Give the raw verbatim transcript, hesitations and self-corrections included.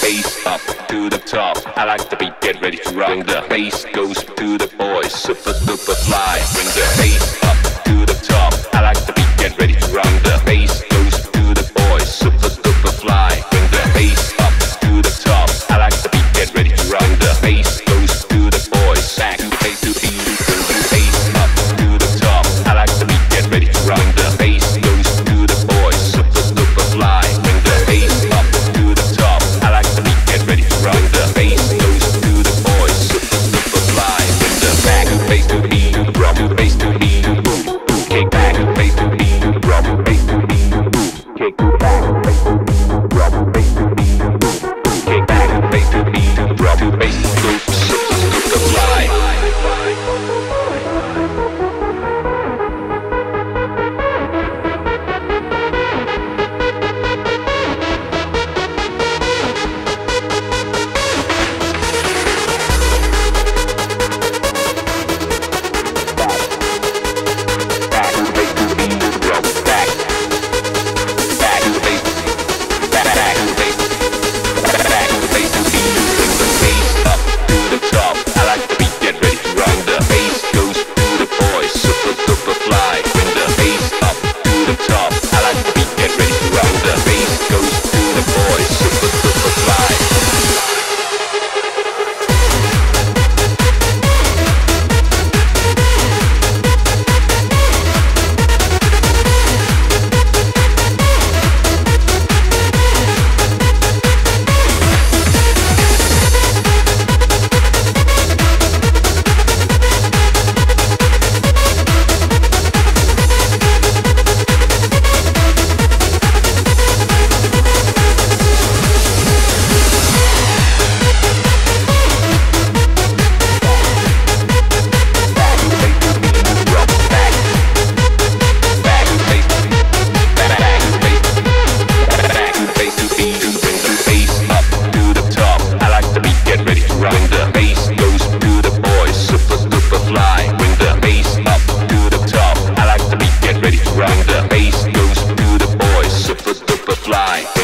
bass up to the top. I like the beat, get ready to rock. Bring the bass goes to the boys, super super fly. Bring the bass up to the top. I like the beat, get ready to rock. The bass goes to the boys, super super fly. Bring the bass up to the top. I like the beat, get ready to rock. The bass goes to the boys, back to bass to beat. Bring the bass up to the top. I like the beat, get ready to rock. The bass goes to the boys, super super fly. Bring the bass up to the top. I like the beat, get ready to rock. The bass goes to the boys, super super fly. Bring the back to bass to beat, drop to bass to beat, boom boom. Kick back to bass to beat, drop to bass to beat, boom. Kick back to bass to beat, drop to bass to beat, boom. Kick back to bass to beat, drop to bass to beat, super super fly. Bring the bass up to the boys, super duper fly.